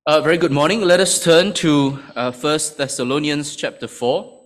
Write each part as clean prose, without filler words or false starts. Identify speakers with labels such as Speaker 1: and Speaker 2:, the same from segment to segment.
Speaker 1: Very good morning. Let us turn to 1 Thessalonians chapter 4.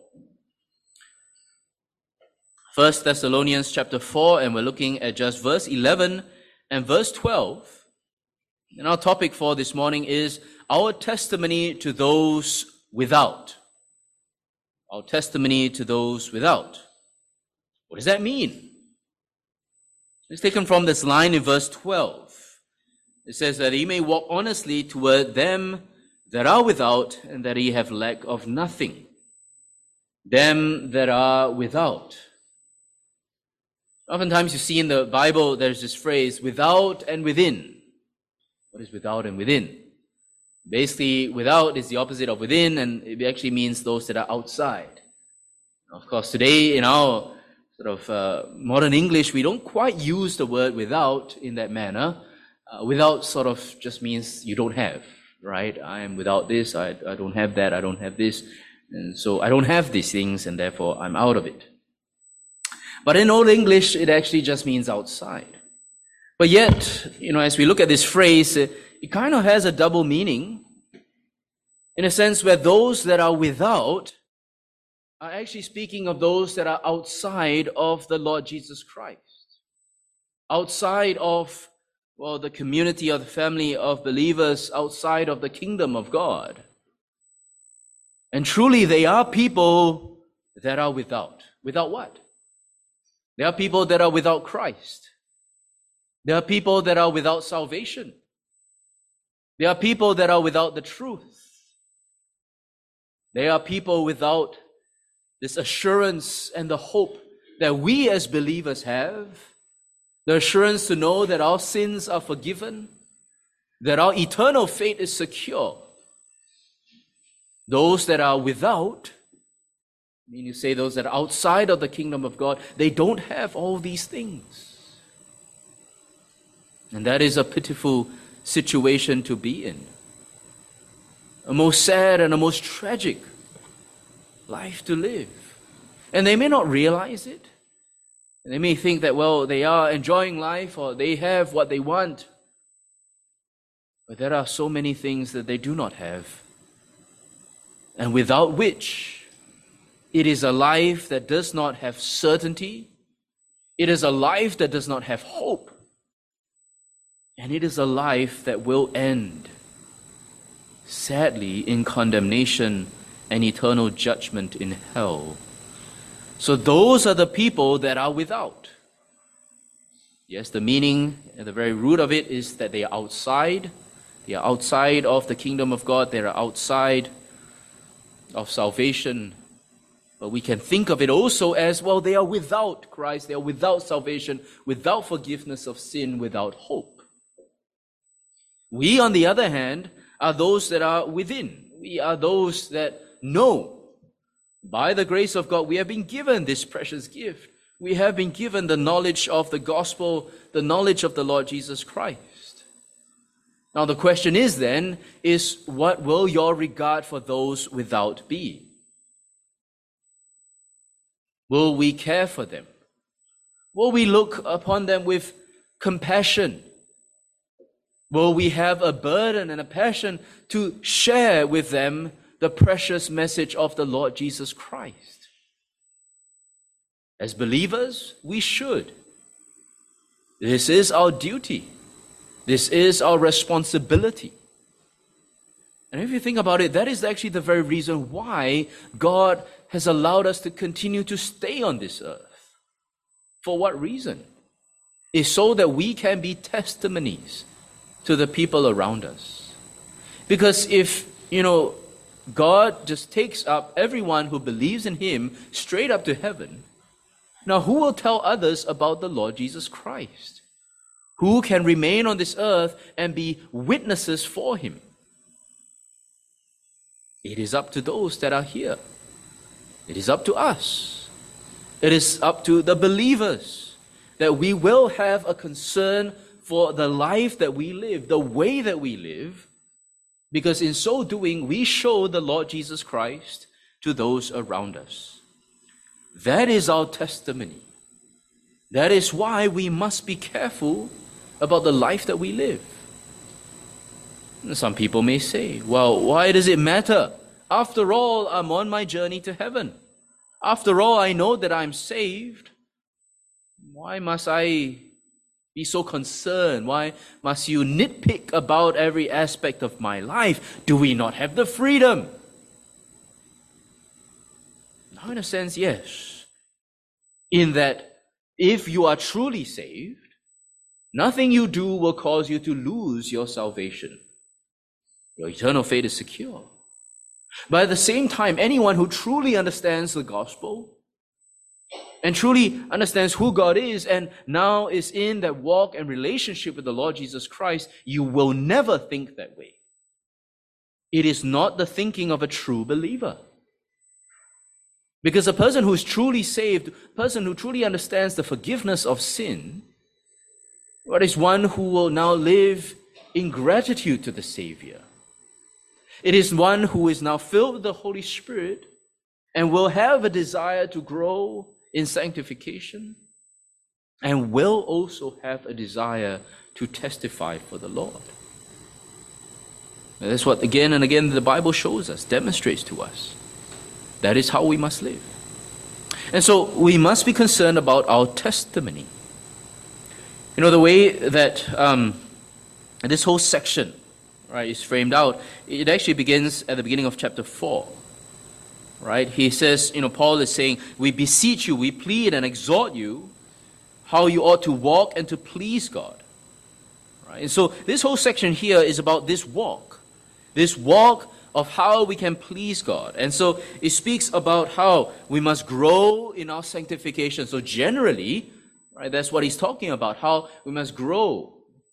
Speaker 1: 1 Thessalonians chapter 4, and we're looking at just verse 11 and verse 12. And our topic for this morning is our testimony to those without. Our testimony to those without. What does that mean? It's taken from this line in verse 12. It says that he may walk honestly toward them that are without, and that he have lack of nothing. Them that are without. Oftentimes you see in the Bible there's this phrase, without and within. What is without and within? Basically, without is the opposite of within, and it actually means those that are outside. Of course, today in our modern English, we don't quite use the word without in that manner. Without sort of just means you don't have, right? I am without this, I don't have that, I don't have this, and so I don't have these things, and therefore I'm out of it. But in Old English, it actually just means outside. But yet, as we look at this phrase, it kind of has a double meaning, in a sense where those that are without are actually speaking of those that are outside of the Lord Jesus Christ, outside of the community or the family of believers, outside of the kingdom of God. And truly, they are people that are without. Without what? There are people that are without Christ. There are people that are without salvation. There are people that are without the truth. There are people without this assurance and the hope that we as believers have. The assurance to know that our sins are forgiven, that our eternal fate is secure. Those that are without, you say those that are outside of the kingdom of God, they don't have all these things. And that is a pitiful situation to be in. A most sad and a most tragic life to live. And they may not realize it. They may think that, they are enjoying life or they have what they want. But there are so many things that they do not have, and without which it is a life that does not have certainty. It is a life that does not have hope. And it is a life that will end, sadly, in condemnation and eternal judgment in hell. So those are the people that are without. Yes, the meaning at the very root of it is that they are outside. They are outside of the kingdom of God. They are outside of salvation. But we can think of it also as, they are without Christ. They are without salvation, without forgiveness of sin, without hope. We, on the other hand, are those that are within. We are those that know. By the grace of God, we have been given this precious gift. We have been given the knowledge of the gospel, the knowledge of the Lord Jesus Christ. Now the question is then, what will your regard for those without be? Will we care for them? Will we look upon them with compassion? Will we have a burden and a passion to share with them the precious message of the Lord Jesus Christ? As believers, we should. This is our duty. This is our responsibility. And if you think about it, that is actually the very reason why God has allowed us to continue to stay on this earth. For what reason? It's so that we can be testimonies to the people around us. Because if, God just takes up everyone who believes in Him straight up to heaven, now who will tell others about the Lord Jesus Christ? Who can remain on this earth and be witnesses for Him? It is up to those that are here. It is up to us. It is up to the believers that we will have a concern for the life that we live, the way that we live, because in so doing, we show the Lord Jesus Christ to those around us. That is our testimony. That is why we must be careful about the life that we live. Some people may say, well, why does it matter? After all, I'm on my journey to heaven. After all, I know that I'm saved. Why must I be so concerned? Why must you nitpick about every aspect of my life? Do we not have the freedom? Now, in a sense, yes. In that, if you are truly saved, nothing you do will cause you to lose your salvation. Your eternal fate is secure. But at the same time, anyone who truly understands the gospel and truly understands who God is and now is in that walk and relationship with the Lord Jesus Christ, you will never think that way. It is not the thinking of a true believer. Because a person who is truly saved, a person who truly understands the forgiveness of sin, what is one who will now live in gratitude to the Savior. It is one who is now filled with the Holy Spirit and will have a desire to grow in sanctification and will also have a desire to testify for the Lord. And that's what again and again the Bible shows us, demonstrates to us. That is how we must live. And so we must be concerned about our testimony. You know, the way that this whole section, right, is framed out, it actually begins at the beginning of chapter 4. Right? He says, Paul is saying, we beseech you, we plead and exhort you how you ought to walk and to please God. Right? And so this whole section here is about this walk of how we can please God. And so it speaks about how we must grow in our sanctification. So generally, right, that's what he's talking about, how we must grow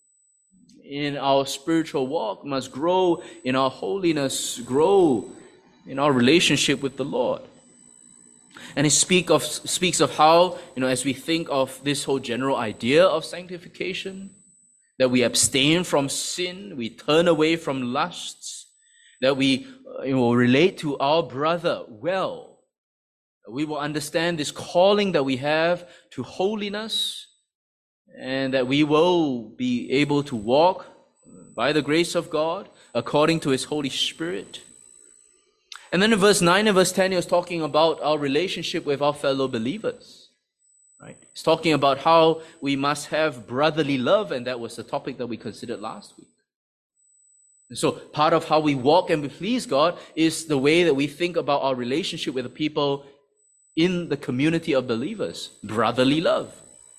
Speaker 1: in our spiritual walk, must grow in our holiness, grow in our relationship with the Lord. And he speaks of how, as we think of this whole general idea of sanctification, that we abstain from sin, we turn away from lusts, that we relate to our brother well. We will understand this calling that we have to holiness, and that we will be able to walk by the grace of God according to His Holy Spirit. And then in verse 9 and verse 10, he was talking about our relationship with our fellow believers. Right? He's talking about how we must have brotherly love, and that was the topic that we considered last week. And so part of how we walk and we please God is the way that we think about our relationship with the people in the community of believers. Brotherly love.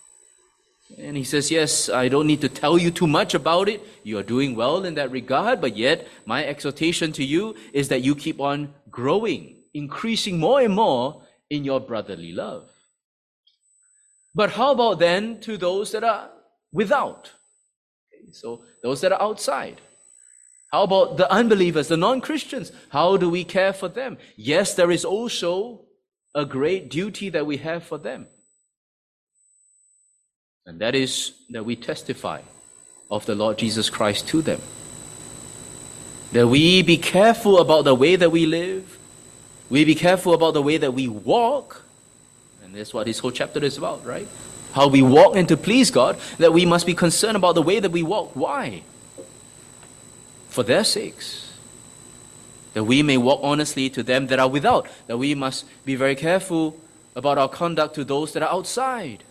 Speaker 1: And he says, yes, I don't need to tell you too much about it. You are doing well in that regard, but yet my exhortation to you is that you keep on growing, increasing more and more in your brotherly love. But how about then to those that are without? Okay, so those that are outside. How about the unbelievers, the non-Christians? How do we care for them? Yes, there is also a great duty that we have for them. And that is that we testify of the Lord Jesus Christ to them. That we be careful about the way that we live. We be careful about the way that we walk. And that's what this whole chapter is about, right? How we walk and to please God. That we must be concerned about the way that we walk. Why? For their sakes. That we may walk honestly to them that are without. That we must be very careful about our conduct to those that are outside,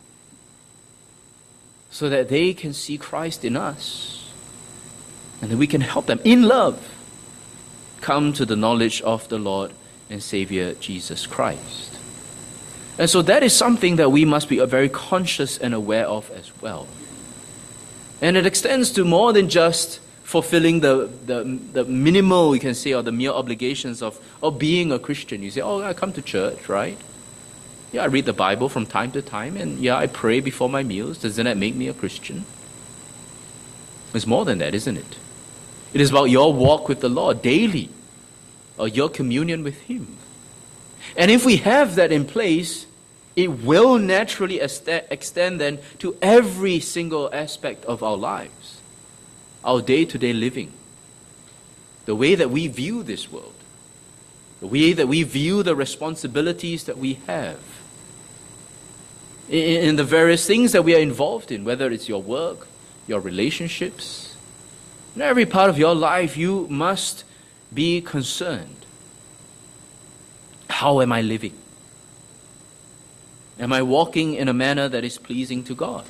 Speaker 1: so that they can see Christ in us, and that we can help them in love come to the knowledge of the Lord and Savior Jesus Christ. And so that is something that we must be very conscious and aware of as well. And it extends to more than just fulfilling the minimal, you can say, or the mere obligations of being a Christian. You say, I come to church, right? Yeah, I read the Bible from time to time, and yeah, I pray before my meals. Doesn't that make me a Christian? It's more than that, isn't it? It is about your walk with the Lord daily, or your communion with Him. And if we have that in place, it will naturally extend then to every single aspect of our lives, our day-to-day living, the way that we view this world, the way that we view the responsibilities that we have, in the various things that we are involved in, whether it's your work, your relationships, In every part of your life, you must be concerned. How am I living? Am I walking in a manner that is pleasing to God?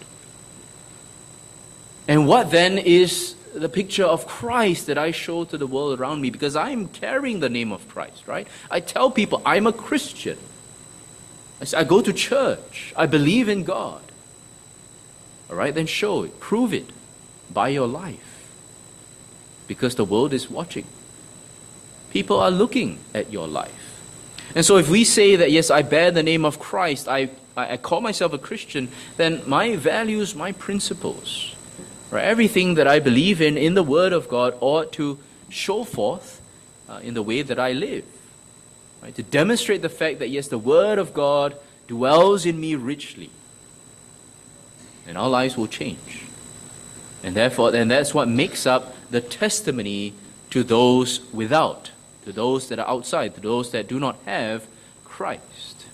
Speaker 1: And what then is the picture of Christ that I show to the world around me? Because I'm carrying the name of Christ, right? I tell people I'm a Christian. I go to church. I believe in God. All right, then show it. Prove it by your life. Because the world is watching. People are looking at your life. And so if we say that, yes, I bear the name of Christ, I call myself a Christian, then my values, my principles, right, everything that I believe in the Word of God ought to show forth in the way that I live. Right, to demonstrate the fact that, yes, the Word of God dwells in me richly. And our lives will change. And therefore, and that's what makes up the testimony to those without, to those that are outside, to those that do not have Christ.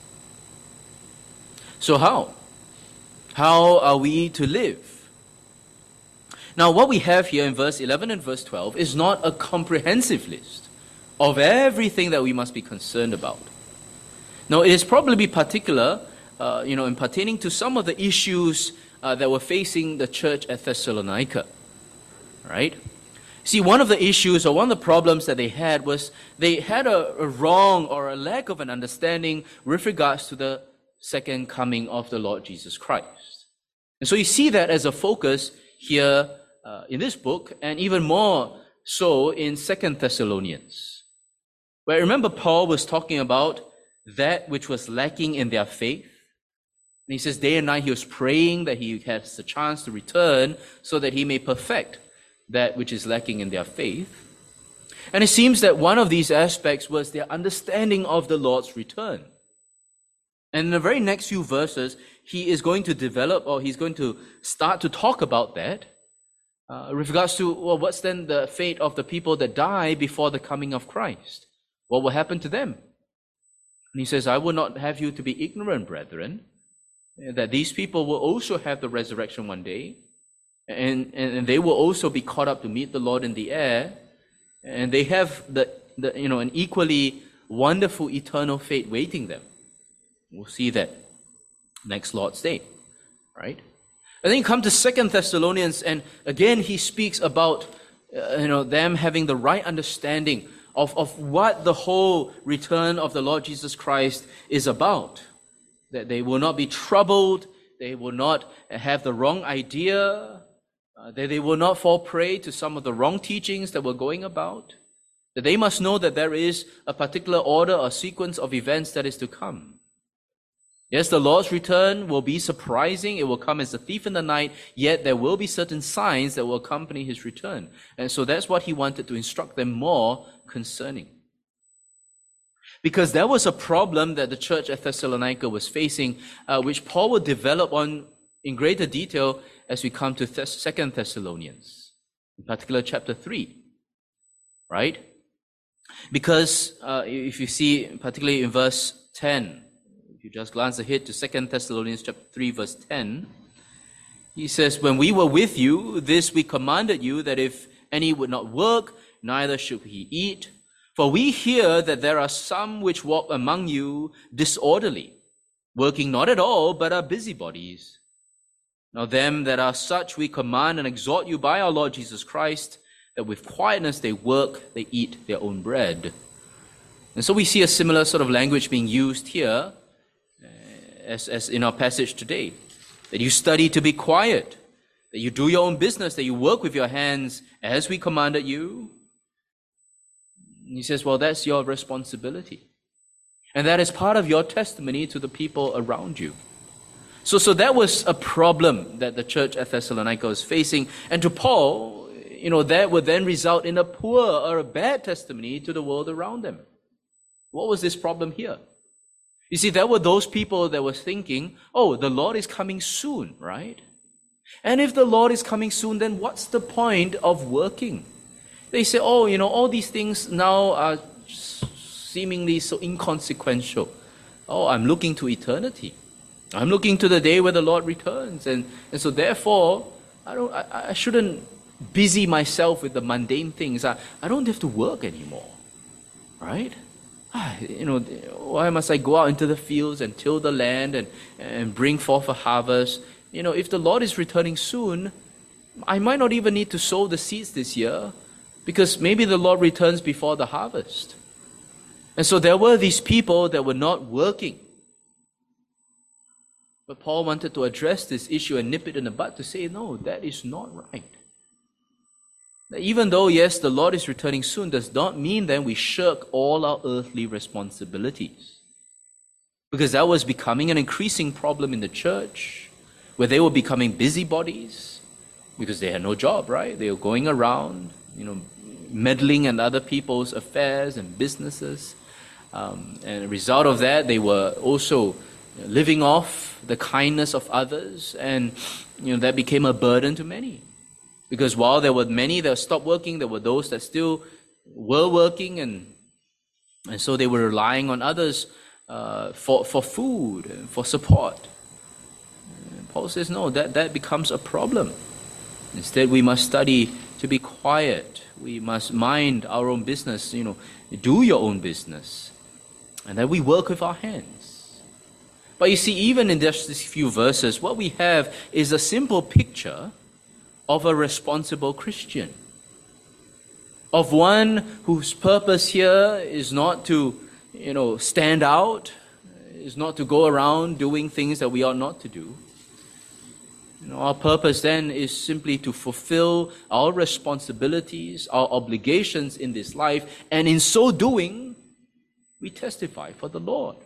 Speaker 1: So how? How are we to live? Now, what we have here in verse 11 and verse 12 is not a comprehensive list of everything that we must be concerned about. Now, it is probably particular, in pertaining to some of the issues that were facing the church at Thessalonica. Right? See, one of the issues or one of the problems that they had was they had a wrong or a lack of an understanding with regards to the second coming of the Lord Jesus Christ. And so you see that as a focus here in this book, and even more so in 2 Thessalonians. Where remember Paul was talking about that which was lacking in their faith. And he says day and night he was praying that he has the chance to return so that he may perfect that which is lacking in their faith. And it seems that one of these aspects was their understanding of the Lord's return. And in the very next few verses, he is going to develop, or he's going to start to talk about that with regards to, well, what's then the fate of the people that die before the coming of Christ? What will happen to them? And he says, I will not have you to be ignorant, brethren, that these people will also have the resurrection one day. And they will also be caught up to meet the Lord in the air, and they have an equally wonderful eternal fate waiting them. We'll see that next Lord's Day, right? And then you come to 2 Thessalonians, and again he speaks about them having the right understanding of what the whole return of the Lord Jesus Christ is about. That they will not be troubled, they will not have the wrong idea, that they will not fall prey to some of the wrong teachings that were going about, that they must know that there is a particular order or sequence of events that is to come. Yes, the Lord's return will be surprising. It will come as a thief in the night, yet there will be certain signs that will accompany his return. And so that's what he wanted to instruct them more concerning. Because there was a problem that the church at Thessalonica was facing, which Paul will develop on in greater detail as we come to 2 Thessalonians, in particular chapter 3, right? Because if you see, particularly in verse 10, if you just glance ahead to 2 Thessalonians chapter 3, verse 10, he says, when we were with you, this we commanded you, that if any would not work, neither should he eat. For we hear that there are some which walk among you disorderly, working not at all, but are busybodies. Now them that are such we command and exhort you by our Lord Jesus Christ, that with quietness they work, they eat their own bread. And so we see a similar sort of language being used here, as in our passage today. That you study to be quiet, that you do your own business, that you work with your hands as we commanded you. And he says, well, that's your responsibility. And that is part of your testimony to the people around you. So that was a problem that the church at Thessalonica was facing. And to Paul, that would then result in a poor or a bad testimony to the world around them. What was this problem here? You see, there were those people that were thinking, oh, the Lord is coming soon, right? And if the Lord is coming soon, then what's the point of working? They say, oh, all these things now are seemingly so inconsequential. Oh, I'm looking to eternity. I'm looking to the day where the Lord returns. And so therefore, I shouldn't busy myself with the mundane things. I don't have to work anymore, right? Why must I go out into the fields and till the land and bring forth a harvest? If the Lord is returning soon, I might not even need to sow the seeds this year, because maybe the Lord returns before the harvest. And so there were these people that were not working. But Paul wanted to address this issue and nip it in the bud to say, no, that is not right. Even though, yes, the Lord is returning soon, does not mean then we shirk all our earthly responsibilities. Because that was becoming an increasing problem in the church, where they were becoming busybodies, because they had no job, right? They were going around, meddling in other people's affairs and businesses. And as a result of that, they were also living off the kindness of others, and that became a burden to many. Because while there were many that stopped working, there were those that still were working, and so they were relying on others for food and for support. And Paul says, no, that becomes a problem. Instead, we must study to be quiet. We must mind our own business, do your own business. And that we work with our hands. But you see, even in just these few verses, what we have is a simple picture of a responsible Christian. Of one whose purpose here is not to, stand out, is not to go around doing things that we ought not to do. Our purpose then is simply to fulfill our responsibilities, our obligations in this life, and in so doing, we testify for the Lord.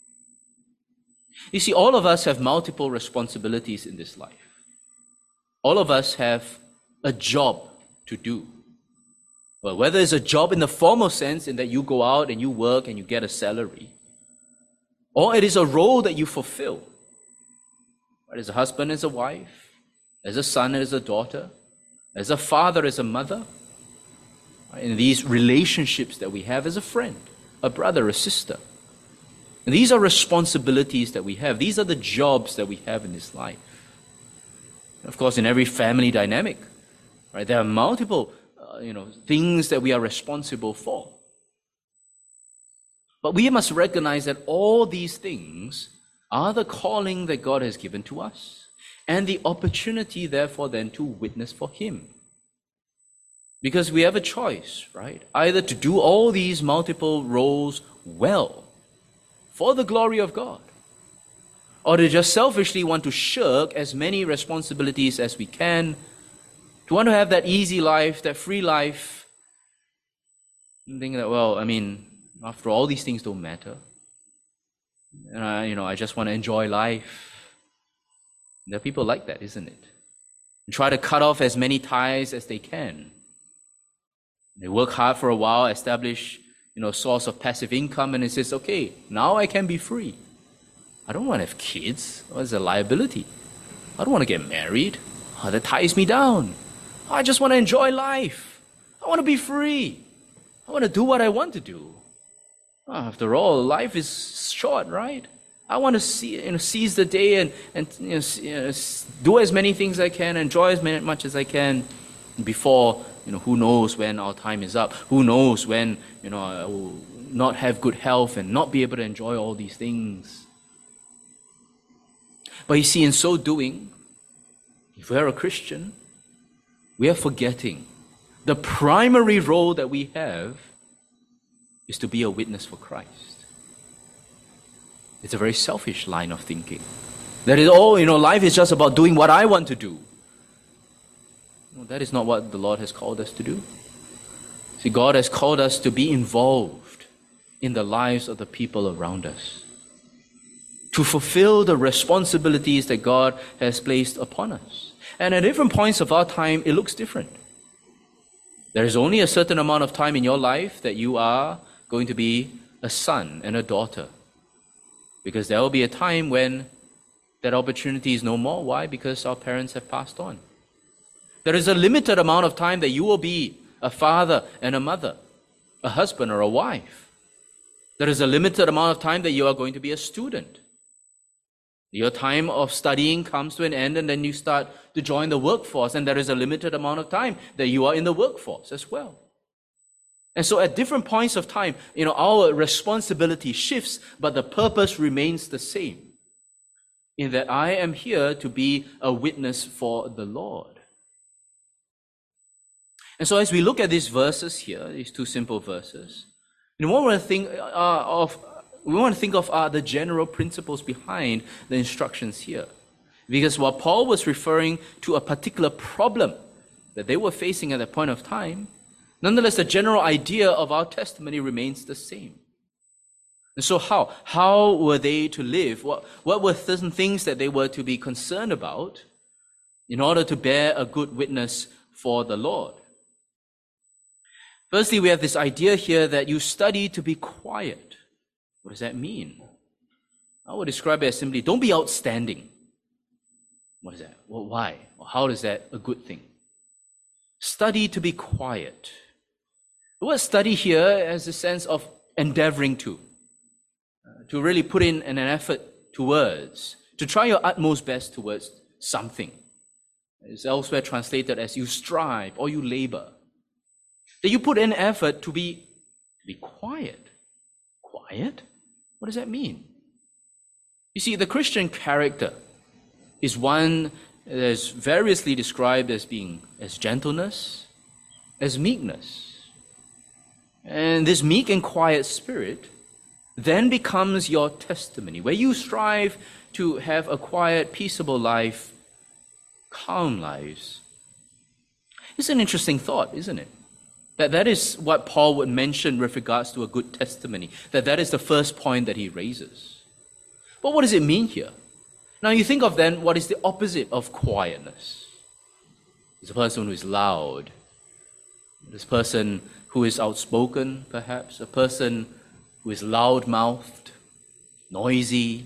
Speaker 1: You see, all of us have multiple responsibilities in this life. All of us have a job to do. Well, whether it's a job in the formal sense, in that you go out and you work and you get a salary, or it is a role that you fulfill. As a husband, as a wife, as a son, as a daughter, as a father, as a mother, in these relationships that we have, as a friend, a brother, a sister. And these are responsibilities that we have. These are the jobs that we have in this life. Of course, in every family dynamic, right, there are multiple, things that we are responsible for. But we must recognize that all these things are the calling that God has given to us, and the opportunity, therefore, then to witness for Him. Because we have a choice, right? Either to do all these multiple roles well, for the glory of God, or to just selfishly want to shirk as many responsibilities as we can, to want to have that easy life, that free life, and think that, after all, these things don't matter. And I just want to enjoy life. There are people like that, isn't it? And try to cut off as many ties as they can. They work hard for a while, establish, a source of passive income, and it says, okay, now I can be free. I don't want to have kids. It's a liability. I don't want to get married. That ties me down. I just want to enjoy life. I want to be free. I want to do what I want to do. After all, life is short, right? I want to seize the day and do as many things as I can, enjoy as much as I can before, who knows when our time is up. Who knows when, I will not have good health and not be able to enjoy all these things. But you see, in so doing, if we are a Christian, we are forgetting the primary role that we have is to be a witness for Christ. It's a very selfish line of thinking. That is all, life is just about doing what I want to do. No, that is not what the Lord has called us to do. See, God has called us to be involved in the lives of the people around us, to fulfill the responsibilities that God has placed upon us. And at different points of our time, it looks different. There is only a certain amount of time in your life that you are going to be a son and a daughter. Because there will be a time when that opportunity is no more. Why? Because our parents have passed on. There is a limited amount of time that you will be a father and a mother, a husband or a wife. There is a limited amount of time that you are going to be a student. Your time of studying comes to an end, and then you start to join the workforce, and there is a limited amount of time that you are in the workforce as well. And so at different points of time, our responsibility shifts, but the purpose remains the same, in that I am here to be a witness for the Lord. And so as we look at these verses here, these two simple verses, what we want to think of are the general principles behind the instructions here. Because while Paul was referring to a particular problem that they were facing at that point of time, nonetheless, the general idea of our testimony remains the same. And so how were they to live? What were certain things that they were to be concerned about in order to bear a good witness for the Lord? Firstly, we have this idea here that you study to be quiet. What does that mean? I would describe it as simply, don't be outstanding. What is that? Well, why? Well, how is that a good thing? Study to be quiet. The word study here has a sense of endeavoring to really put in an effort towards, to try your utmost best towards something. It's elsewhere translated as you strive or you labor. That you put in effort to be quiet. Quiet? What does that mean? You see, the Christian character is one that is variously described as being as gentleness, as meekness. And this meek and quiet spirit then becomes your testimony, where you strive to have a quiet, peaceable life, calm lives. It's an interesting thought, isn't it? That is what Paul would mention with regards to a good testimony. That is the first point that he raises. But what does it mean here? Now you think of then what is the opposite of quietness. It's a person who is loud. This person who is outspoken, perhaps. A person who is loud-mouthed, noisy.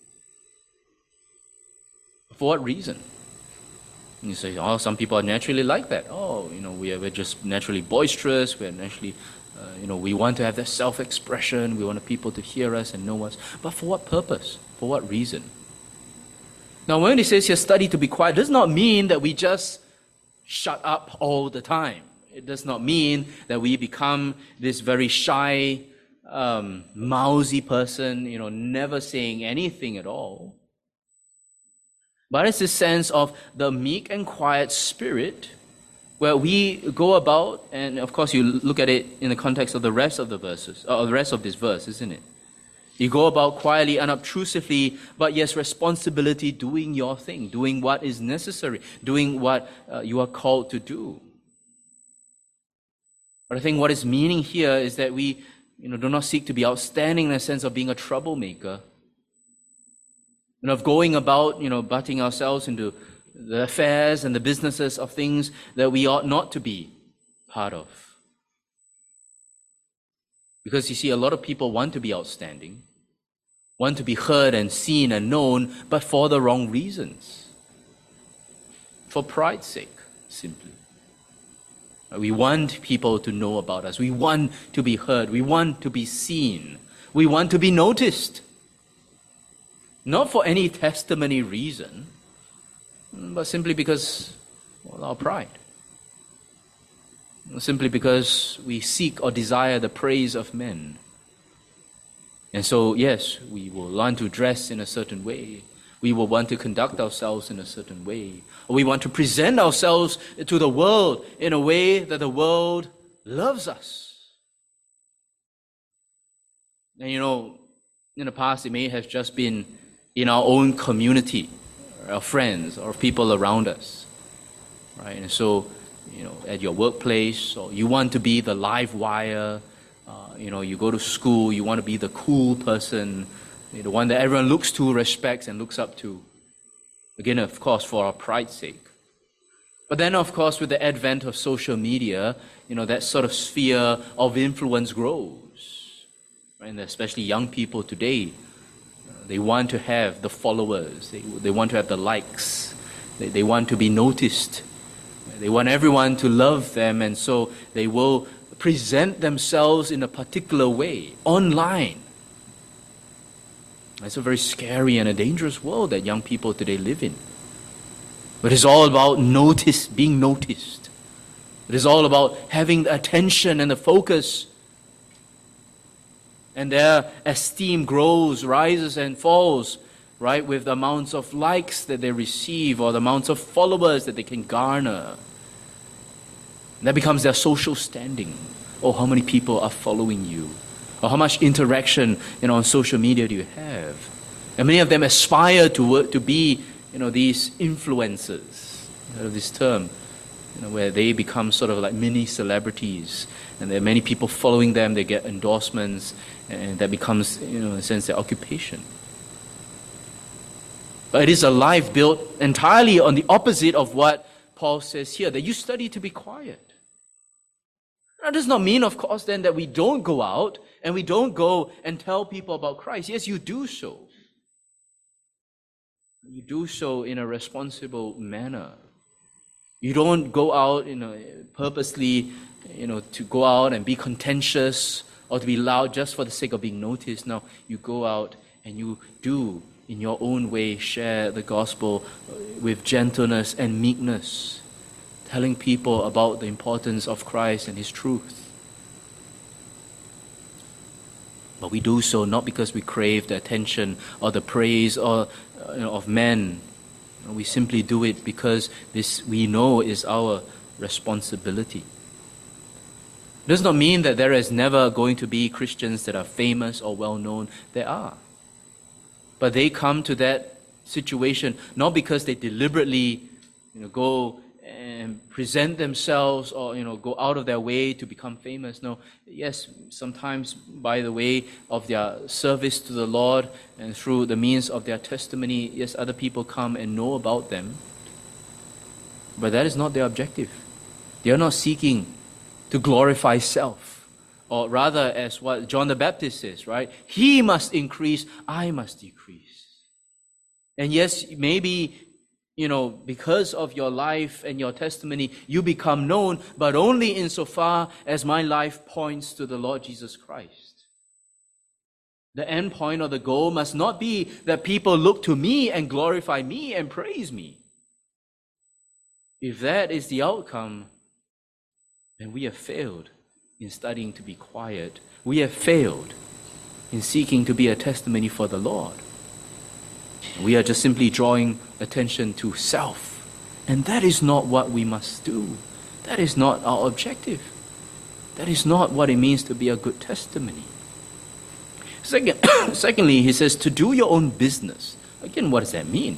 Speaker 1: For what reason? You say, some people are naturally like that. We're just naturally boisterous. We're naturally, we want to have that self-expression. We want people to hear us and know us. But for what purpose? For what reason? Now, when he says here, study to be quiet, does not mean that we just shut up all the time. It does not mean that we become this very shy, mousy person, never saying anything at all. But it's this sense of the meek and quiet spirit where we go about, and of course you look at it in the context of the rest of the verses, or the rest of this verse, isn't it? You go about quietly, unobtrusively, but yes, responsibility, doing your thing, doing what is necessary, doing what you are called to do. But I think what is meaning here is that we do not seek to be outstanding in the sense of being a troublemaker, and of going about, butting ourselves into the affairs and the businesses of things that we ought not to be part of. Because you see, a lot of people want to be outstanding, want to be heard and seen and known, but for the wrong reasons. For pride's sake, simply. We want people to know about us. We want to be heard. We want to be seen. We want to be noticed. Not for any testimony reason, but simply because our pride. Simply because we seek or desire the praise of men. And so, yes, we will want to dress in a certain way. We will want to conduct ourselves in a certain way. Or we want to present ourselves to the world in a way that the world loves us. And in the past it may have just been in our own community, our friends, or people around us. Right? And so, at your workplace, or you want to be the live wire, you go to school, you want to be the cool person, the one that everyone looks to, respects, and looks up to. Again, of course, for our pride's sake. But then, of course, with the advent of social media, that sort of sphere of influence grows. Right? And especially young people today, they want to have the followers. They want to have the likes. They want to be noticed. They want everyone to love them, and so they will present themselves in a particular way online. It's a very scary and a dangerous world that young people today live in. But it's all about being noticed. It is all about having the attention and the focus. And their esteem grows, rises and falls, right, with the amounts of likes that they receive or the amounts of followers that they can garner. And that becomes their social standing. Oh, how many people are following you? Or how much interaction, on social media do you have? And many of them aspire to be, these influencers. You know, this term, where they become sort of like mini celebrities, and there are many people following them. They get endorsements, and that becomes, in a sense, their occupation. But it is a life built entirely on the opposite of what Paul says here, that you study to be quiet. That does not mean, of course, then that we don't go out and we don't go and tell people about Christ. Yes, you do so. You do so in a responsible manner. You don't go out, purposely, to go out and be contentious or to be loud just for the sake of being noticed. No, you go out and you do, in your own way, share the gospel with gentleness and meekness, telling people about the importance of Christ and His truth. But we do so not because we crave the attention or the praise of men. We simply do it because this we know is our responsibility. It does not mean that there is never going to be Christians that are famous or well-known. There are. But they come to that situation not because they deliberately go and present themselves or go out of their way to become famous. No, yes, sometimes by the way of their service to the Lord and through the means of their testimony, yes, other people come and know about them. But that is not their objective. They are not seeking to glorify self, or rather, as what John the Baptist says, right? He must increase, I must decrease. And yes, maybe because of your life and your testimony, you become known, but only insofar as my life points to the Lord Jesus Christ. The end point or the goal must not be that people look to me and glorify me and praise me. If that is the outcome, then we have failed in studying to be quiet. We have failed in seeking to be a testimony for the Lord. We are just simply drawing attention to self. And that is not what we must do. That is not our objective. That is not what it means to be a good testimony. Secondly, he says to do your own business. Again, what does that mean?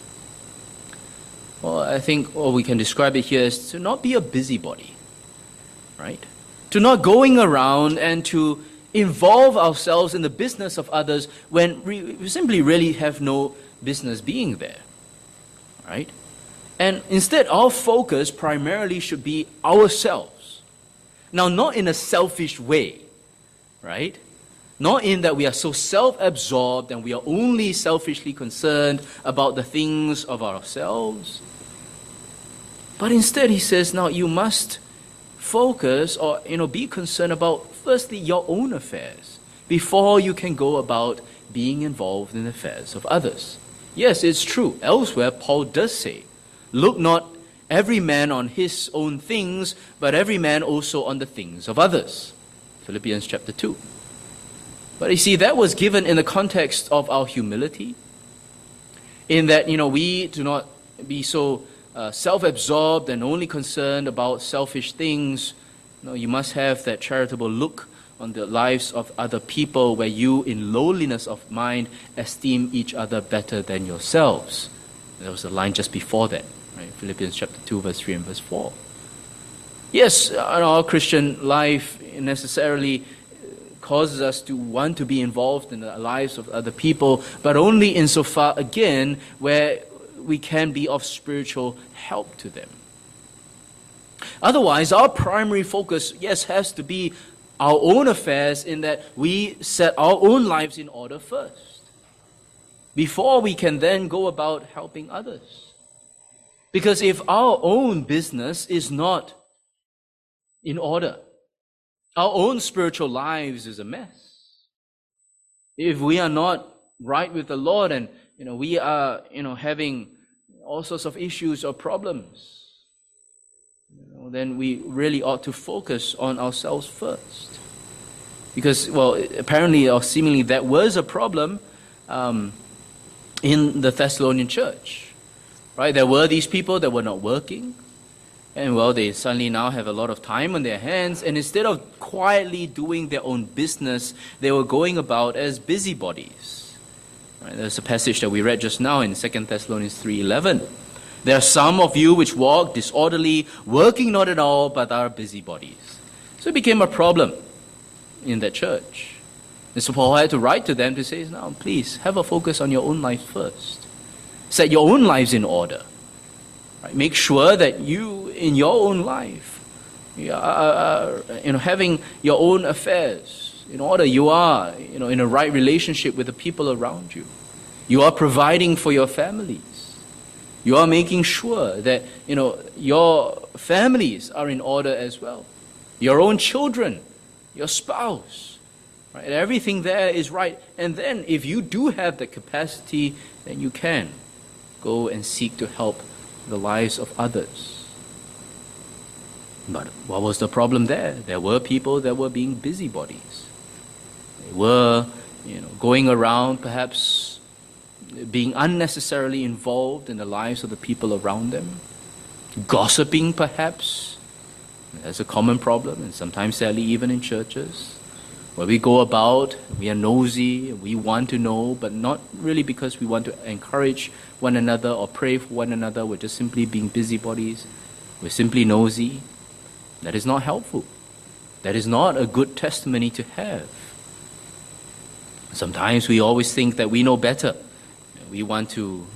Speaker 1: Well, I think we can describe it here as to not be a busybody, right? To not going around and to involve ourselves in the business of others when we simply really have no business being there, right? And instead, our focus primarily should be ourselves. Now, not in a selfish way, right? Not in that we are so self-absorbed and we are only selfishly concerned about the things of ourselves. But instead, he says, now you must focus or, be concerned about, firstly, your own affairs before you can go about being involved in the affairs of others. Yes, it's true. Elsewhere, Paul does say, look not every man on his own things, but every man also on the things of others. Philippians chapter 2. But you see, that was given in the context of our humility, in that, we do not be so self-absorbed and only concerned about selfish things. No, you must have that charitable look on the lives of other people where you, in lowliness of mind, esteem each other better than yourselves. There was a line just before that, right? Philippians chapter 2, verse 3 and verse 4. Yes, our Christian life necessarily causes us to want to be involved in the lives of other people, but only insofar, again, where we can be of spiritual help to them. Otherwise, our primary focus, yes, has to be our own affairs, in that we set our own lives in order first, before we can then go about helping others. Because if our own business is not in order, our own spiritual lives is a mess. If we are not right with the Lord, and we are having all sorts of issues or problems, then we really ought to focus on ourselves first. Because, well, apparently or seemingly that was a problem in the Thessalonian church, right? There were these people that were not working, and well, they suddenly now have a lot of time on their hands, and instead of quietly doing their own business, they were going about as busybodies. Right? There's a passage that we read just now in 2 Thessalonians 3:11. There are some of you which walk disorderly, working not at all, but are busybodies. So it became a problem in that church. And so Paul had to write to them to say, now please have a focus on your own life first. Set your own lives in order. Right? Make sure that you, in your own life, you are having your own affairs in order. You are in a right relationship with the people around you. You are providing for your families. You are making sure that your families are in order as well. Your own children, your spouse. Right? Everything there is right. And then if you do have the capacity, then you can go and seek to help the lives of others. But what was the problem there? There were people that were being busybodies. They were, going around perhaps being unnecessarily involved in the lives of the people around them. Gossiping perhaps. That's a common problem, and sometimes sadly even in churches. Where we go about, we are nosy, we want to know, but not really because we want to encourage one another or pray for one another. We're just simply being busybodies. We're simply nosy. That is not helpful. That is not a good testimony to have. Sometimes we always think that we know better. We want to,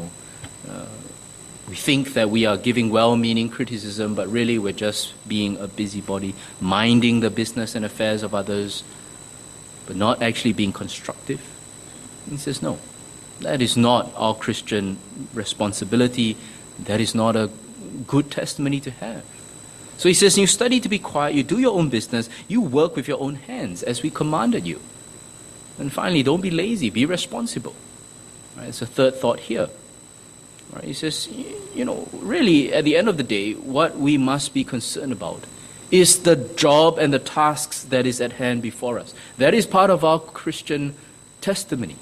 Speaker 1: we think that we are giving well-meaning criticism, but really we're just being a busybody, minding the business and affairs of others, but not actually being constructive. He says, no, that is not our Christian responsibility. That is not a good testimony to have. So he says, you study to be quiet, you do your own business, you work with your own hands as we commanded you. And finally, don't be lazy, be responsible. Right, it's a third thought here. Right, he says, really, at the end of the day, what we must be concerned about is the job and the tasks that is at hand before us. That is part of our Christian testimony.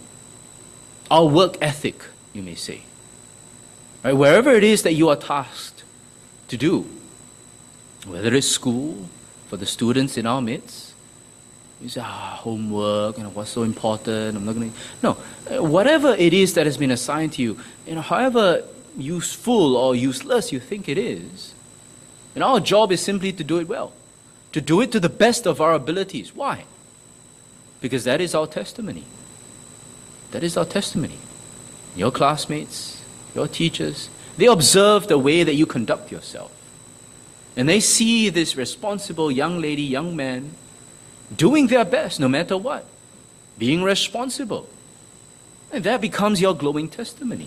Speaker 1: Our work ethic, you may say. Right, wherever it is that you are tasked to do, whether it's school, for the students in our midst, you say, homework, what's so important, I'm not going to... No, whatever it is that has been assigned to you, however useful or useless you think it is, our job is simply to do it well, to do it to the best of our abilities. Why? Because that is our testimony. That is our testimony. Your classmates, your teachers, they observe the way that you conduct yourself. And they see this responsible young lady, young man, doing their best no matter what, being responsible. And that becomes your glowing testimony.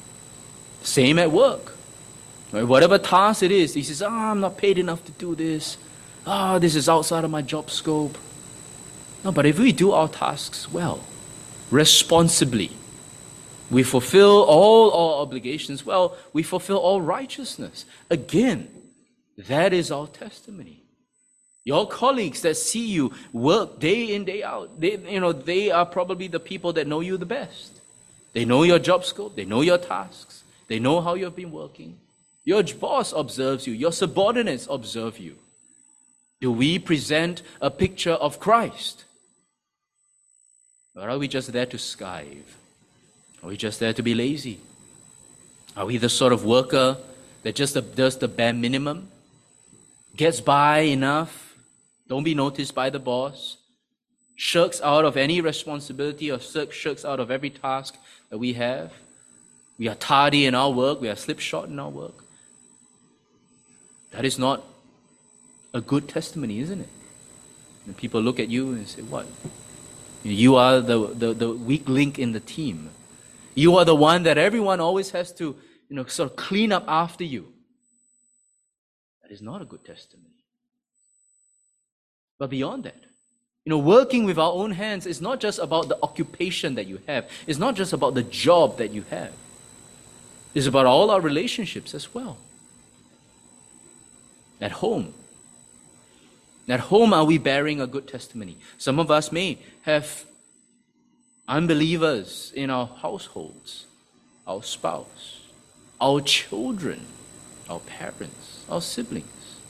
Speaker 1: Same at work. Right? Whatever task it is, he says, I'm not paid enough to do this. This is outside of my job scope. No, but if we do our tasks well, responsibly, we fulfill all our obligations well, we fulfill all righteousness. Again, that is our testimony. Your colleagues that see you work day in, day out, they are probably the people that know you the best. They know your job scope, they know your tasks, they know how you've been working. Your boss observes you, your subordinates observe you. Do we present a picture of Christ? Or are we just there to skive? Are we just there to be lazy? Are we the sort of worker that just does the bare minimum, gets by enough, don't be noticed by the boss, shirks out of any responsibility or shirks out of every task that we have? We are tardy in our work, we are slipshod in our work. That is not a good testimony, isn't it? And people look at you and say, what? You are the weak link in the team. You are the one that everyone always has to, sort of clean up after you. That is not a good testimony. But beyond that, Working with our own hands is not just about the occupation that you have. It's not just about the job that you have. It's about all our relationships as well. At home. At home, are we bearing a good testimony? Some of us may have unbelievers in our households, our spouse, our children, our parents, our siblings.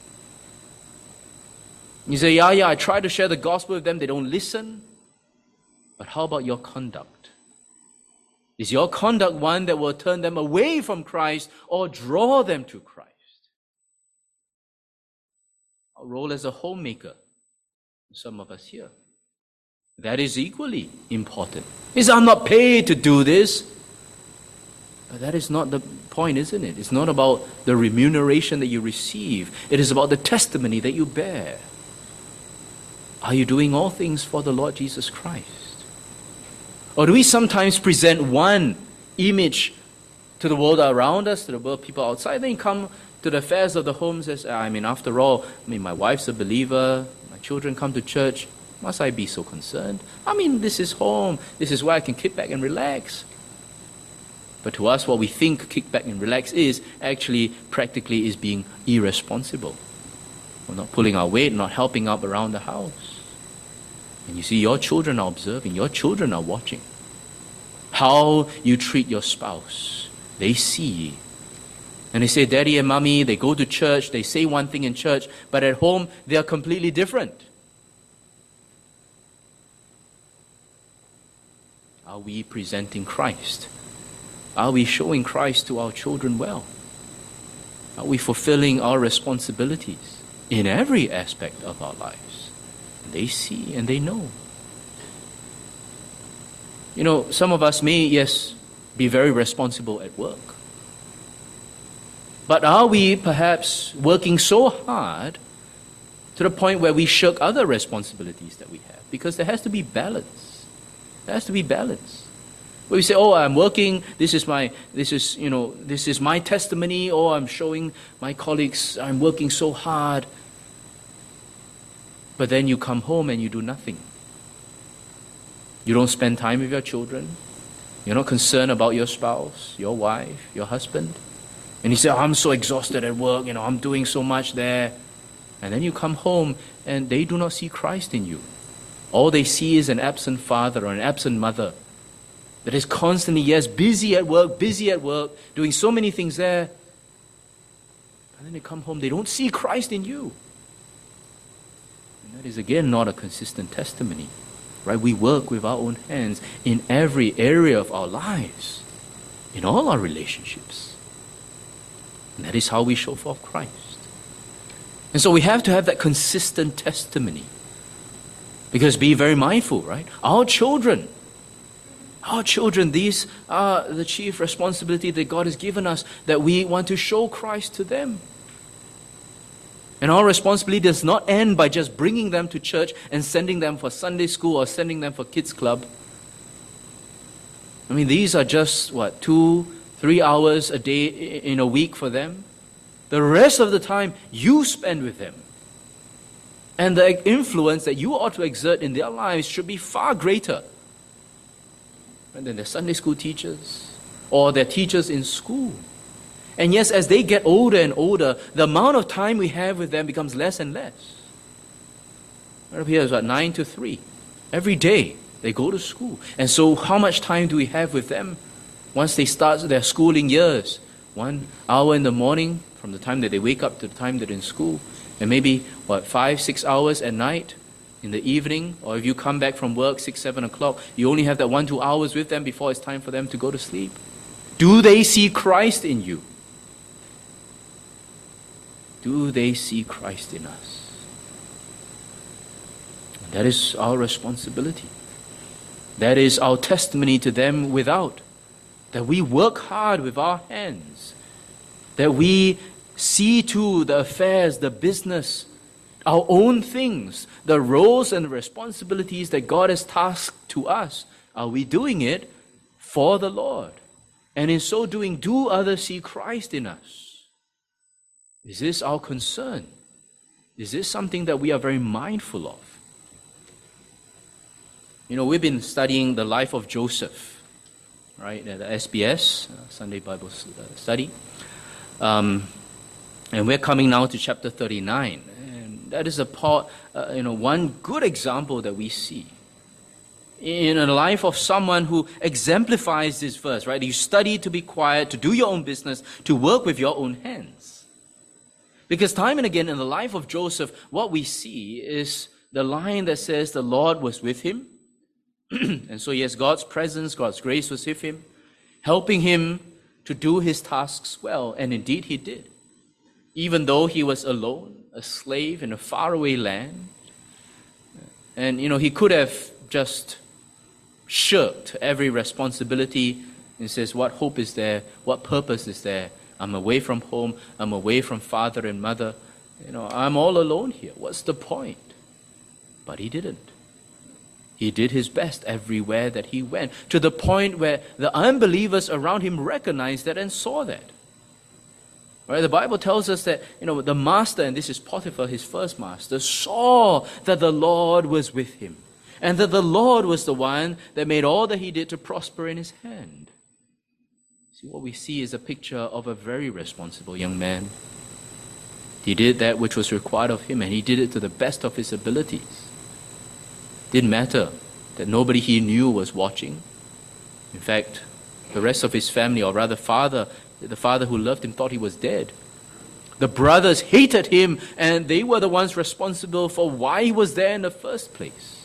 Speaker 1: You say, yeah, I try to share the gospel with them, they don't listen. But how about your conduct? Is your conduct one that will turn them away from Christ or draw them to Christ? Our role as a homemaker, some of us here, that is equally important. I'm not paid to do this. But that is not the point, isn't it? It's not about the remuneration that you receive. It is about the testimony that you bear. Are you doing all things for the Lord Jesus Christ? Or do we sometimes present one image to the world around us, to the world people outside, then come to the affairs of the home, says, after all, my wife's a believer, my children come to church, must I be so concerned? This is home, this is where I can kick back and relax. But to us, what we think kick back and relax is, actually, practically is being irresponsible. We're not pulling our weight, not helping out around the house. And you see, your children are observing, your children are watching. How you treat your spouse, they see. And they say, Daddy and Mommy, they go to church, they say one thing in church, but at home, they are completely different. Are we presenting Christ? Are we showing Christ to our children well? Are we fulfilling our responsibilities in every aspect of our lives? They see and they know. Some of us may, yes, be very responsible at work. But are we perhaps working so hard to the point where we shirk other responsibilities that we have? Because there has to be balance. There has to be balance. Where we say, I'm working, this is my testimony, or I'm showing my colleagues I'm working so hard. But then you come home and you do nothing. You don't spend time with your children. You're not concerned about your spouse, your wife, your husband. And you say, I'm so exhausted at work, I'm doing so much there. And then you come home and they do not see Christ in you. All they see is an absent father or an absent mother that is constantly, yes, busy at work, doing so many things there. And then they come home, they don't see Christ in you. And that is again not a consistent testimony. Right? We work with our own hands in every area of our lives, in all our relationships. And that is how we show forth Christ. And so we have to have that consistent testimony. Because be very mindful, right? Our children, these are the chief responsibility that God has given us, that we want to show Christ to them. And our responsibility does not end by just bringing them to church and sending them for Sunday school or sending them for kids club. These are just, 2-3 hours a day in a week for them. The rest of the time you spend with them. And the influence that you ought to exert in their lives should be far greater than their Sunday school teachers or their teachers in school. And yes, as they get older and older, the amount of time we have with them becomes less and less. Right up here is 9 to 3. Every day they go to school. And so how much time do we have with them once they start their schooling years? 1 hour in the morning from the time that they wake up to the time that they're in school. And maybe, 5-6 hours at night in the evening. Or if you come back from work, 6-7 o'clock, you only have that 1-2 hours with them before it's time for them to go to sleep. Do they see Christ in you? Do they see Christ in us? That is our responsibility. That is our testimony to them without. That we work hard with our hands. That we see to the affairs, the business, our own things, the roles and the responsibilities that God has tasked to us. Are we doing it for the Lord? And in so doing, do others see Christ in us? Is this our concern? Is this something that we are very mindful of? We've been studying the life of Joseph, right, at the SBS, Sunday Bible Study. And we're coming now to chapter 39. And that is one good example that we see in the life of someone who exemplifies this verse, right? You study to be quiet, to do your own business, to work with your own hands. Because time and again in the life of Joseph, what we see is the line that says the Lord was with him. And so yes, God's presence, God's grace was with him, helping him to do his tasks well. And indeed he did. Even though he was alone, a slave in a faraway land. And he could have just shirked every responsibility and says, what hope is there? What purpose is there? I'm away from home. I'm away from father and mother. I'm all alone here. What's the point? But he didn't. He did his best everywhere that he went, to the point where the unbelievers around him recognized that and saw that. Right? The Bible tells us that, the master, and this is Potiphar, his first master, saw that the Lord was with him, and that the Lord was the one that made all that he did to prosper in his hand. See, what we see is a picture of a very responsible young man. He did that which was required of him, and he did it to the best of his abilities. Didn't matter that nobody he knew was watching. In fact, the rest of his family, or rather the father who loved him, thought he was dead. The brothers hated him, and they were the ones responsible for why he was there in the first place.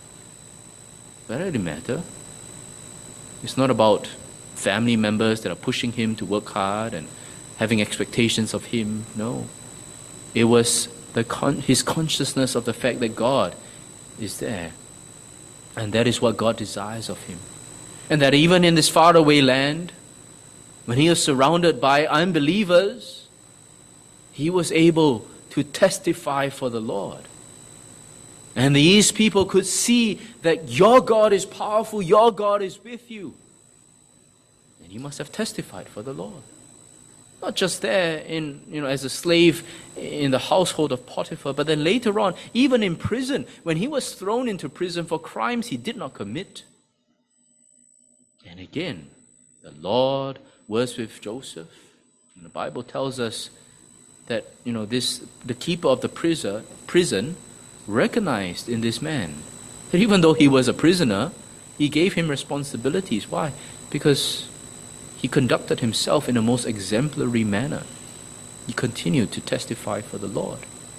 Speaker 1: But that didn't matter. It's not about family members that are pushing him to work hard and having expectations of him. No. It was his consciousness of the fact that God is there. And that is what God desires of him. And that even in this faraway land, when he was surrounded by unbelievers, he was able to testify for the Lord. And these people could see that your God is powerful, your God is with you. And he must have testified for the Lord. Not just there as a slave in the household of Potiphar, but then later on, even in prison, when he was thrown into prison for crimes he did not commit. And again, the Lord was with Joseph. And the Bible tells us that the keeper of the prison recognized in this man that even though he was a prisoner, he gave him responsibilities. Why? Because he conducted himself in a most exemplary manner. He continued to testify for the Lord.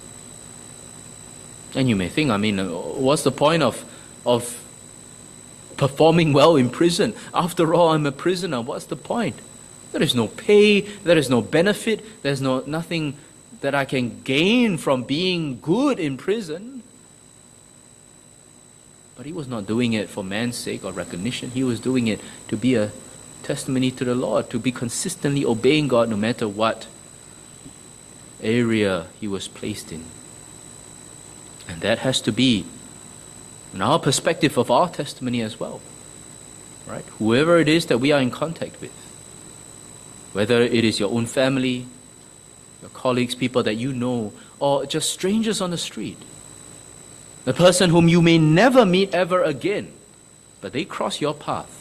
Speaker 1: And you may think, what's the point of performing well in prison? After all, I'm a prisoner. What's the point? There is no pay, there is no benefit, there's nothing that I can gain from being good in prison. But he was not doing it for man's sake or recognition. He was doing it to be a testimony to the Lord, to be consistently obeying God no matter what area he was placed in. And that has to be in our perspective of our testimony as well. Right? Whoever it is that we are in contact with, whether it is your own family, your colleagues, people that you know, or just strangers on the street, the person whom you may never meet ever again, but they cross your path.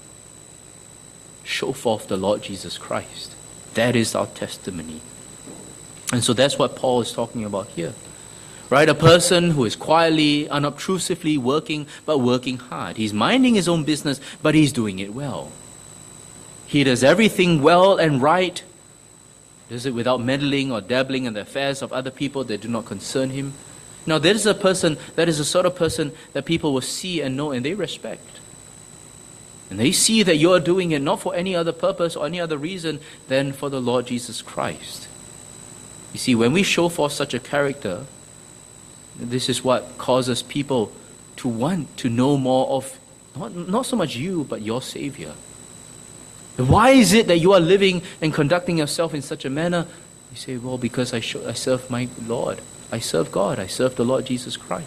Speaker 1: Show forth the Lord Jesus Christ. That is our testimony. And so that's what Paul is talking about here. Right? A person who is quietly, unobtrusively working, but working hard. He's minding his own business, but he's doing it well. He does everything well and right. Does it without meddling or dabbling in the affairs of other people that do not concern him. Now, that is a sort of person that people will see and know and they respect. And they see that you are doing it not for any other purpose or any other reason than for the Lord Jesus Christ. You see, when we show forth such a character, this is what causes people to want to know more of not so much you, but your Savior. And why is it that you are living and conducting yourself in such a manner? You say, well, because I serve my Lord. I serve God. I serve the Lord Jesus Christ.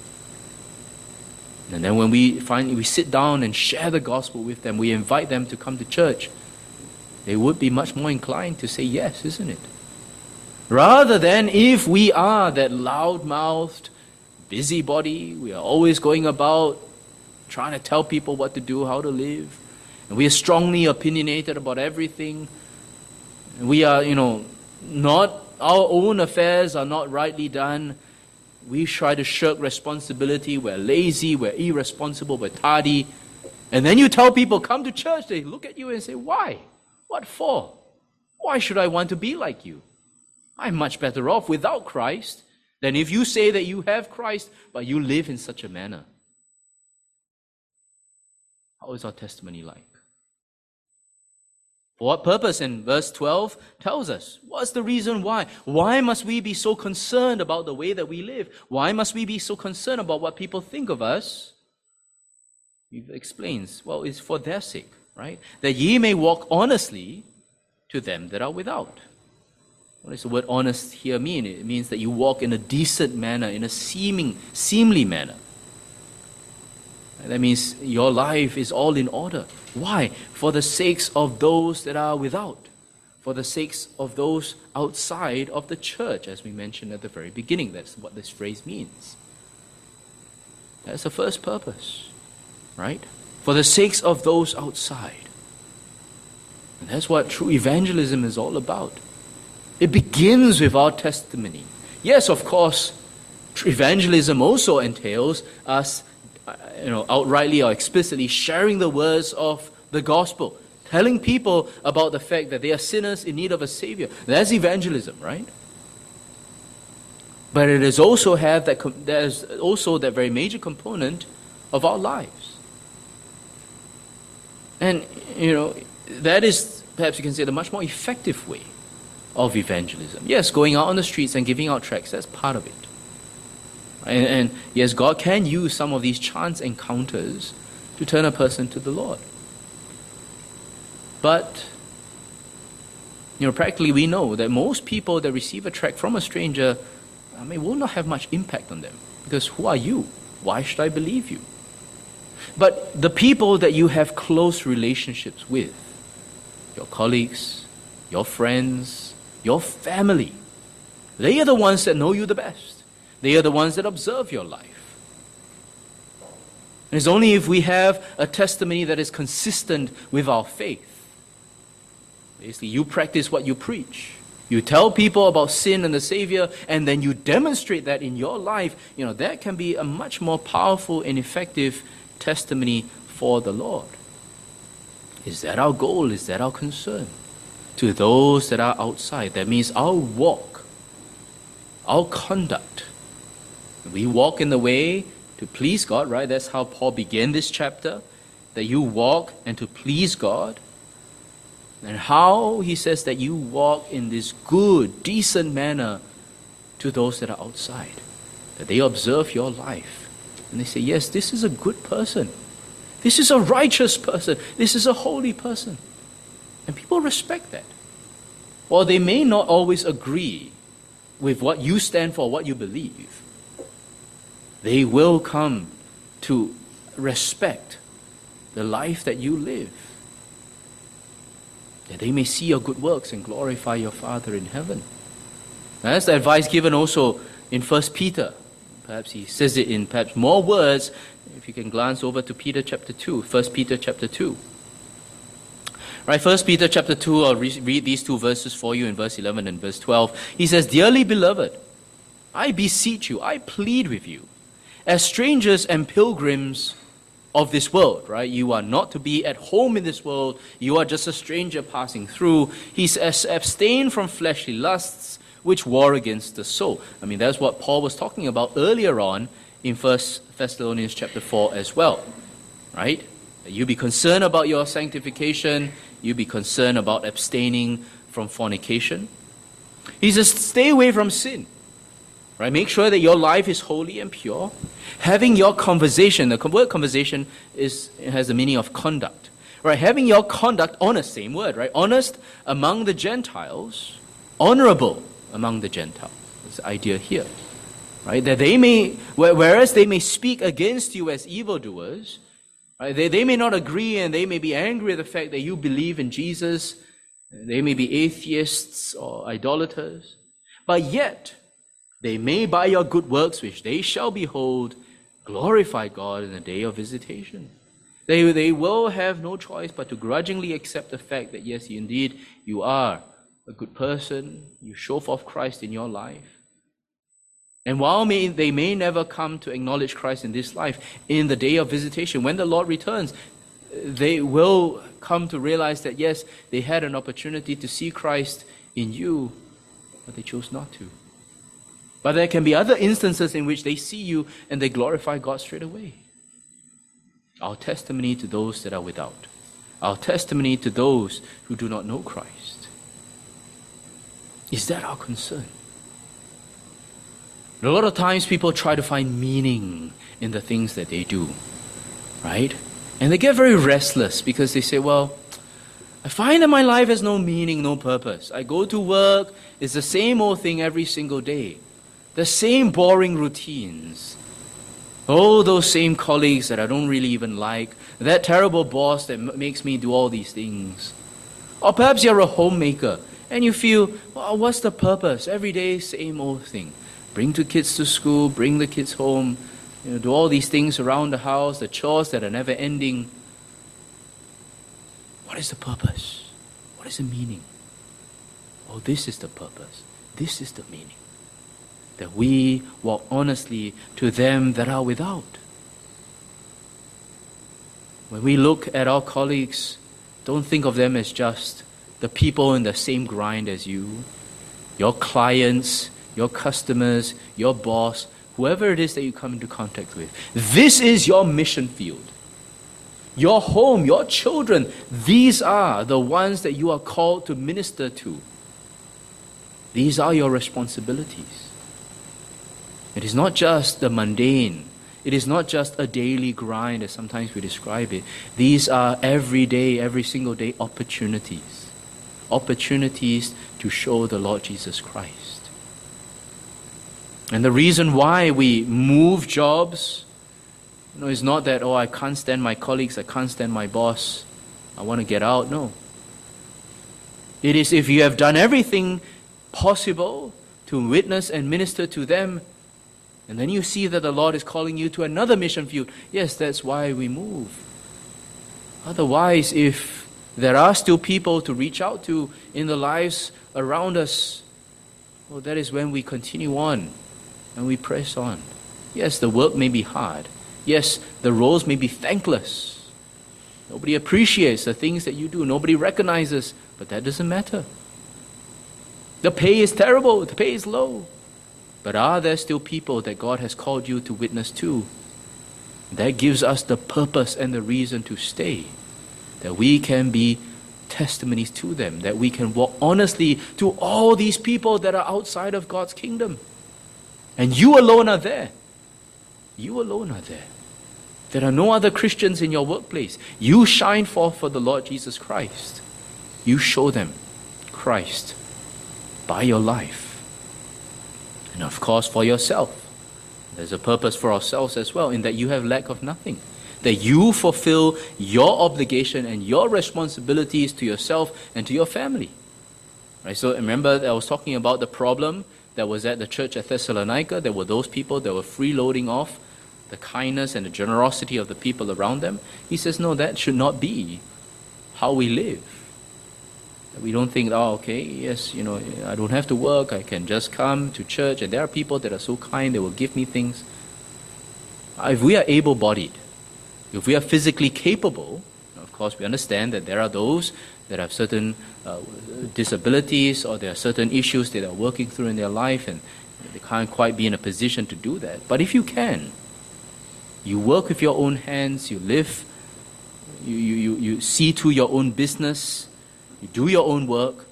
Speaker 1: And then when we sit down and share the gospel with them, we invite them to come to church, they would be much more inclined to say yes, isn't it? Rather than if we are that loud-mouthed, busybody, we are always going about, trying to tell people what to do, how to live. And we are strongly opinionated about everything. And we are, not, our own affairs are not rightly done. We try to shirk responsibility. We're lazy, we're irresponsible, we're tardy. And then you tell people, come to church. They look at you and say, why? What for? Why should I want to be like you? I'm much better off without Christ than if you say that you have Christ, but you live in such a manner. How is our testimony like? For what purpose? And verse 12 tells us. What's the reason why? Why must we be so concerned about the way that we live? Why must we be so concerned about what people think of us? He explains, well, it's for their sake, right? That ye may walk honestly to them that are without. What does the word honest here mean? It means that you walk in a decent manner, in a seemly manner. That means your life is all in order. Why? For the sakes of those that are without. For the sakes of those outside of the church, as we mentioned at the very beginning. That's what this phrase means. That's the first purpose, right? For the sakes of those outside. And that's what true evangelism is all about. It begins with our testimony. Yes, of course, evangelism also entails us outrightly or explicitly sharing the words of the gospel, telling people about the fact that they are sinners in need of a Savior. That's evangelism, right? But it is also there's also that very major component of our lives. And, that is, perhaps you can say, the much more effective way of evangelism. Yes, going out on the streets and giving out tracts, that's part of it. And yes, God can use some of these chance encounters to turn a person to the Lord. But, practically we know that most people that receive a tract from a stranger, will not have much impact on them. Because who are you? Why should I believe you? But the people that you have close relationships with, your colleagues, your friends, your family, they are the ones that know you the best. They are the ones that observe your life. And it's only if we have a testimony that is consistent with our faith. Basically, you practice what you preach. You tell people about sin and the Savior, and then you demonstrate that in your life. That can be a much more powerful and effective testimony for the Lord. Is that our goal? Is that our concern? To those that are outside. That means our walk, our conduct. We walk in the way to please God, right? That's how Paul began this chapter, that you walk and to please God. And how he says that you walk in this good, decent manner to those that are outside. That they observe your life. And they say, yes, this is a good person. This is a righteous person. This is a holy person. And people respect that. While they may not always agree with what you stand for, what you believe, they will come to respect the life that you live. That they may see your good works and glorify your Father in heaven. Now, that's the advice given also in 1 Peter. Perhaps he says it in perhaps more words. If you can glance over to Peter chapter 2, 1 Peter chapter 2. Right, 1 Peter chapter 2, I'll read these two verses for you in verse 11 and verse 12. He says, Dearly beloved, I beseech you, I plead with you, as strangers and pilgrims of this world, right? You are not to be at home in this world. You are just a stranger passing through. He says, abstain from fleshly lusts, which war against the soul. That's what Paul was talking about earlier on in 1 Thessalonians chapter 4 as well, right? You be concerned about your sanctification. You be concerned about abstaining from fornication. He says, stay away from sin. Right? Make sure that your life is holy and pure. Having your conversation, the word conversation has the meaning of conduct. Right? Having your conduct honest, same word, right? Honest among the Gentiles, honorable among the Gentiles. That's the idea here. Right? That they may, whereas they may speak against you as evildoers, right? They may not agree and they may be angry at the fact that you believe in Jesus. They may be atheists or idolaters. But yet, they may by your good works, which they shall behold, glorify God in the day of visitation. They will have no choice but to grudgingly accept the fact that yes, indeed, you are a good person, you show forth Christ in your life. And while they may never come to acknowledge Christ in this life, in the day of visitation, when the Lord returns, they will come to realize that yes, they had an opportunity to see Christ in you, but they chose not to. But there can be other instances in which they see you and they glorify God straight away. Our testimony to those that are without. Our testimony to those who do not know Christ. Is that our concern? A lot of times people try to find meaning in the things that they do, right? And they get very restless because they say, well, I find that my life has no meaning, no purpose. I go to work, it's the same old thing every single day. The same boring routines. Oh, those same colleagues that I don't really even like. That terrible boss that makes me do all these things. Or perhaps you're a homemaker and you feel, well, what's the purpose? Every day, same old thing. Bring the kids to school, bring the kids home, do all these things around the house, the chores that are never ending. What is the purpose? What is the meaning? Oh, this is the purpose. This is the meaning. That we walk honestly to them that are without. When we look at our colleagues, don't think of them as just the people in the same grind as you, your clients, your customers, your boss, whoever it is that you come into contact with. This is your mission field. Your home, your children, these are the ones that you are called to minister to. These are your responsibilities. It is not just the mundane. It is not just a daily grind as sometimes we describe it. These are every day, every single day opportunities. Opportunities to show the Lord Jesus Christ. And the reason why we move jobs, is not that, I can't stand my colleagues, I can't stand my boss, I want to get out. No. It is if you have done everything possible to witness and minister to them, and then you see that the Lord is calling you to another mission field. Yes, that's why we move. Otherwise, if there are still people to reach out to in the lives around us, well, that is when we continue on and we press on. Yes, the work may be hard. Yes, the roles may be thankless. Nobody appreciates the things that you do. Nobody recognizes, but that doesn't matter. The pay is terrible. The pay is low. But are there still people that God has called you to witness to? That gives us the purpose and the reason to stay. That we can be testimonies to them. That we can walk honestly to all these people that are outside of God's kingdom. And you alone are there. You alone are there. There are no other Christians in your workplace. You shine forth for the Lord Jesus Christ. You show them Christ by your life. And of course for yourself. There's a purpose for ourselves as well, in that you have lack of nothing. That you fulfill your obligation and your responsibilities to yourself and to your family. Right? So remember I was talking about the problem that was at the church at Thessalonica. There were those people that were freeloading off the kindness and the generosity of the people around them. He says, no, that should not be how we live. We don't think, yes, I don't have to work, I can just come to church, and there are people that are so kind, they will give me things. If we are able-bodied, if we are physically capable, of course we understand that there are those that have certain disabilities, or there are certain issues that they are working through in their life, and they can't quite be in a position to do that. But if you can, you work with your own hands, you live, you see to your own business, you do your own work.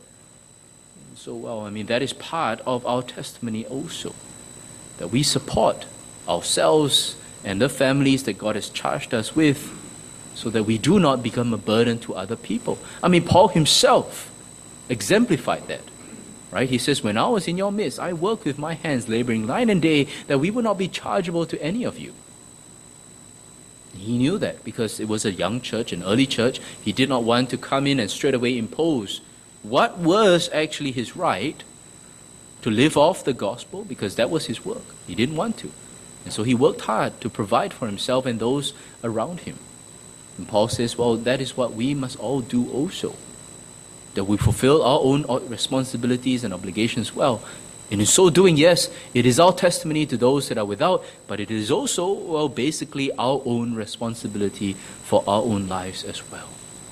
Speaker 1: So, that is part of our testimony also. That we support ourselves and the families that God has charged us with, so that we do not become a burden to other people. Paul himself exemplified that. Right? He says, when I was in your midst, I worked with my hands, laboring night and day, that we would not be chargeable to any of you. He knew that because it was a young church, an early church. He did not want to come in and straight away impose what was actually his right to live off the gospel, because that was his work. He didn't want to. And so he worked hard to provide for himself and those around him. And Paul says, well, that is what we must all do also. That we fulfill our own responsibilities and obligations well. And in so doing, yes, it is our testimony to those that are without, but it is also, well, basically our own responsibility for our own lives as well.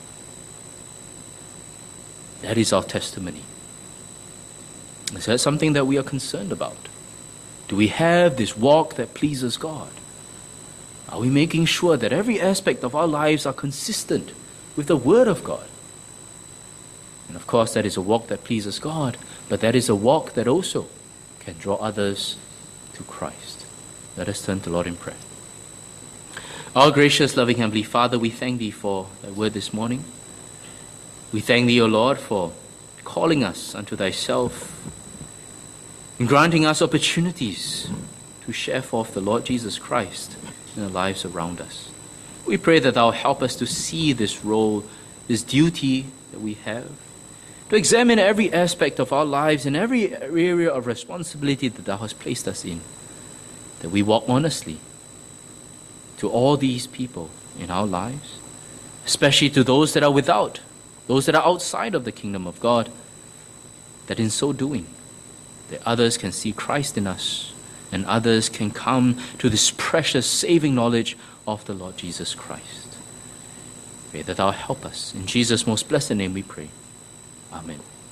Speaker 1: That is our testimony. Is that something that we are concerned about? Do we have this walk that pleases God? Are we making sure that every aspect of our lives are consistent with the Word of God? And of course, that is a walk that pleases God, but that is a walk that also can draw others to Christ. Let us turn to the Lord in prayer. Our gracious, loving Heavenly Father, we thank Thee for Thy word this morning. We thank Thee, O Lord, for calling us unto Thyself and granting us opportunities to share forth the Lord Jesus Christ in the lives around us. We pray that Thou help us to see this role, this duty that we have, to examine every aspect of our lives and every area of responsibility that Thou hast placed us in, that we walk honestly to all these people in our lives, especially to those that are without, those that are outside of the kingdom of God, that in so doing, that others can see Christ in us and others can come to this precious saving knowledge of the Lord Jesus Christ. Pray that Thou help us. In Jesus' most blessed name we pray. Amen.